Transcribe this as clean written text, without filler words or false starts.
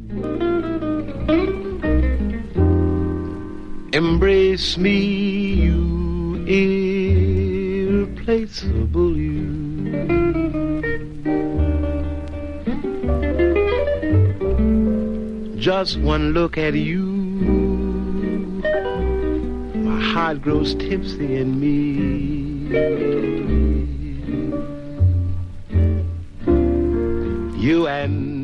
Embrace me, you irreplaceable you. Just one look at you, my heart grows tipsy in me. You and